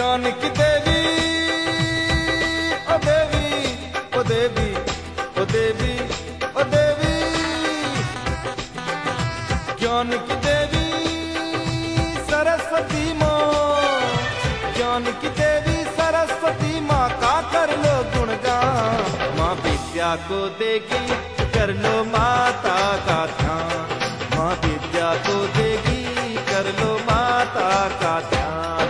ज्ञान की देवी ओ देवी ओ देवी ओ देवी ओ देवी, ज्ञान की देवी सरस्वती माँ, ज्ञान की देवी सरस्वती माँ का कर लो गुणगान। माँ विद्या को देगी कर लो माता का ध्यान, माँ विद्या को देगी कर लो माता का ध्यान।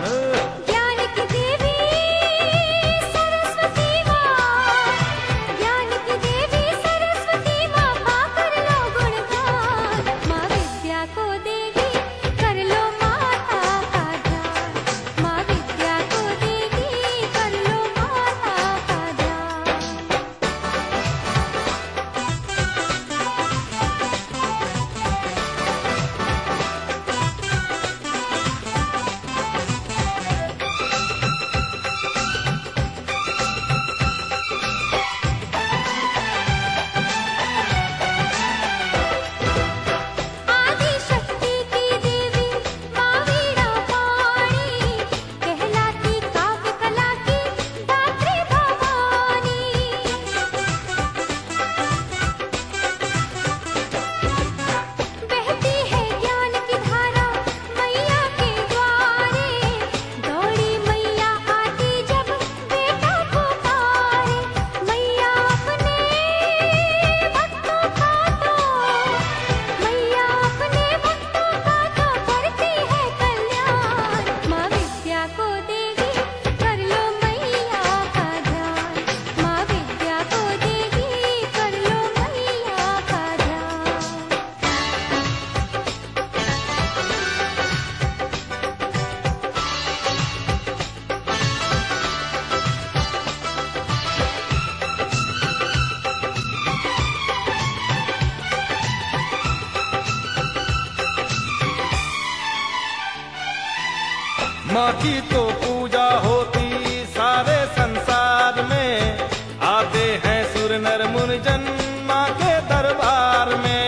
माँ की तो पूजा होती सारे संसार में, आते हैं सुर नर मुनिजन माँ के दरबार में।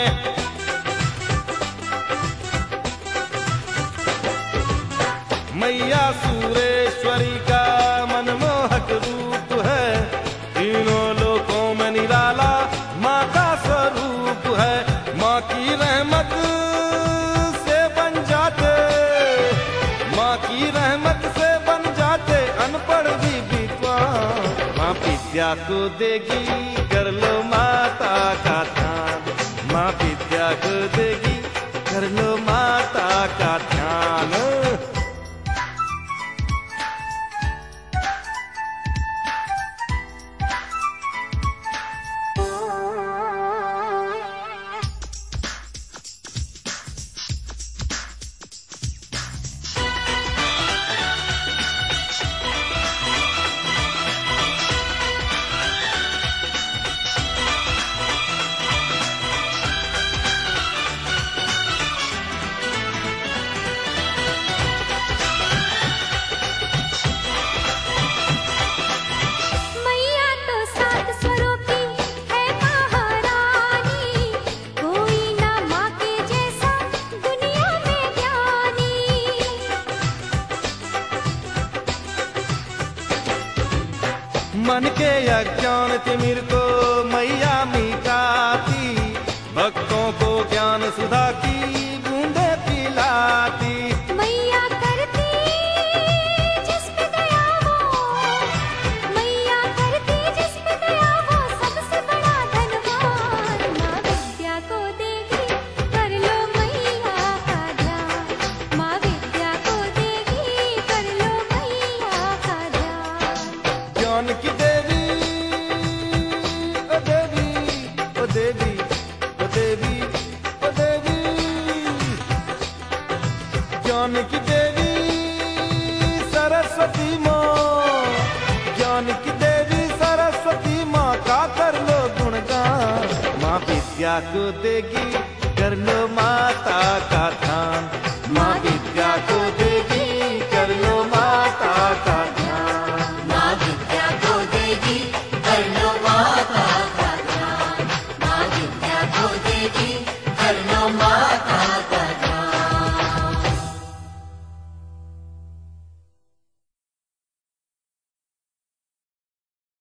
मैया सूरेश्वरी का मनमोहक रूप है, तीनों लोकों में निराला माँ का स्वरूप है। माँ की रहमत से बन जाते, माँ की रहमत से बन जाते अनपढ़ भी विद्वान। माँ विद्या को देगी कर लो माता का ध्यान, माँ विद्या को देगी कर लो माता का ध्यान। मन के अज्ञान तिमिर को मैया मिटाती, भक्तों को ज्ञान सुधा की बूंदे पिलाती। मैया करती जिस पे दया हो, मैया करती जिस पे दया हो, सबसे बड़ा धनवान। माँ विद्या को देगी कर लो मैया का ध्यान, माँ विद्या को देगी कर लो मैया का ध्यान। ज्ञान की देवी ओ देवी ओ देवी ओ देवी ओ देवी, ज्ञान की देवी सरस्वती माँ, ज्ञान की देवी सरस्वती माँ का कर लो गुणगान। माँ विद्या को देगी कर लो